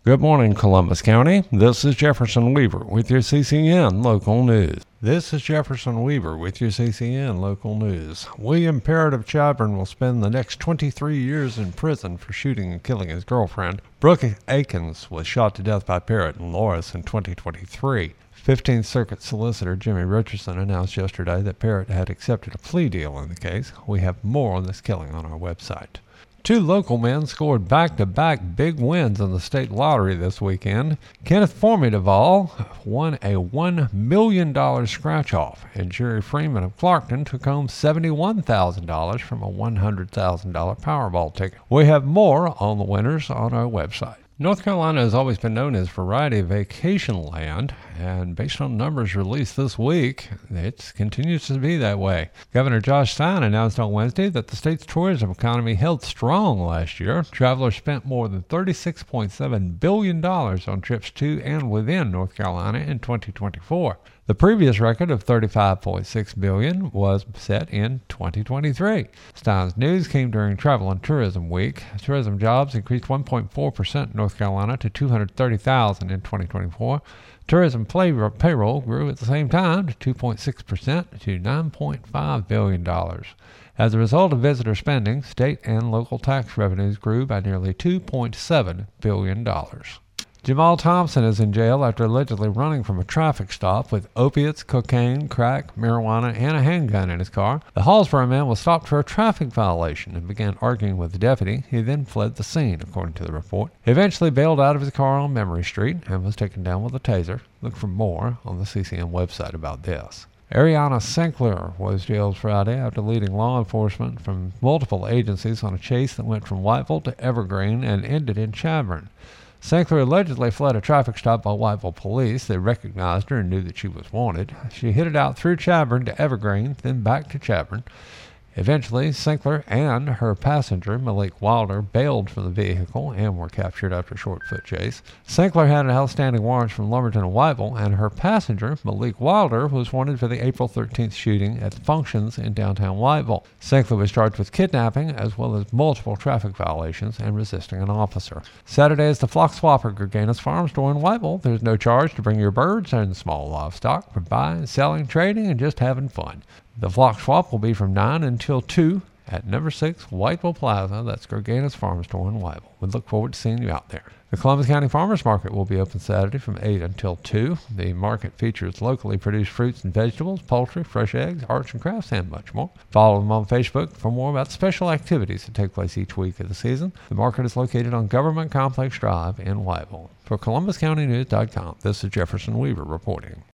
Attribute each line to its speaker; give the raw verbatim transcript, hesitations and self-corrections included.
Speaker 1: Good morning, Columbus County. This is Jefferson Weaver with your C C N Local News. This is Jefferson Weaver with your C C N Local News. William Parrott of Chadbourn will spend the next twenty-three years in prison for shooting and killing his girlfriend. Brooke Akins was shot to death by Parrott in Loris in twenty twenty-three. fifteenth Circuit Solicitor Jimmy Richardson announced yesterday that Parrott had accepted a plea deal in the case. We have more on this killing on our website. Two local men scored back-to-back big wins in the state lottery this weekend. Kenneth Formidaval won a one million dollars scratch-off, and Jerry Freeman of Clarkton took home seventy-one thousand dollars from a one hundred thousand dollars Powerball ticket. We have more on the winners on our website. North Carolina has always been known as variety vacation land, and based on numbers released this week, it continues to be that way. Governor Josh Stein announced on Wednesday that the state's tourism economy held strong last year. Travelers spent more than thirty-six point seven billion dollars on trips to and within North Carolina in twenty twenty-four. The previous record of thirty-five point six billion dollars was set in twenty twenty-three. Stein's news came during Travel and Tourism Week. Tourism jobs increased one point four percent in North Carolina to two hundred thirty thousand in twenty twenty-four. Tourism payroll grew at the same time to two point six percent to nine point five billion dollars. As a result of visitor spending, state and local tax revenues grew by nearly two point seven billion dollars. Jamal Thompson is in jail after allegedly running from a traffic stop with opiates, cocaine, crack, marijuana, and a handgun in his car. The Hallsborough man was stopped for a traffic violation and began arguing with the deputy. He then fled the scene, according to the report. He eventually bailed out of his car on Memory Street and was taken down with a taser. Look for more on the C C N website about this. Ariana Sinclair was jailed Friday after leading law enforcement from multiple agencies on a chase that went from Whiteville to Evergreen and ended in Chadbourn. Sinclair allegedly fled a traffic stop by Whiteville police. They recognized her and knew that she was wanted. She hit it out through Chadbourn to Evergreen, then back to Chadbourn. Eventually, Sinclair and her passenger, Malik Wilder, bailed from the vehicle and were captured after a short foot chase. Sinclair had an outstanding warrant from Lumberton and Whiteville, and her passenger, Malik Wilder, was wanted for the April thirteenth shooting at functions in downtown Whiteville. Sinclair was charged with kidnapping as well as multiple traffic violations and resisting an officer. Saturday is the Flock Swap at Gerganis Farm Store in Whiteville. There's no charge to bring your birds and small livestock for buying, selling, trading, and just having fun. The Flock Swap will be from nine until two at number six Whiteville Plaza. That's Gerganis Farm Store in Whiteville. We look forward to seeing you out there. The Columbus County Farmers Market will be open Saturday from eight until two. The market features locally produced fruits and vegetables, poultry, fresh eggs, arts and crafts, and much more. Follow them on Facebook for more about special activities that take place each week of the season. The market is located on Government Complex Drive in Whiteville. For Columbus County News dot com, this is Jefferson Weaver reporting.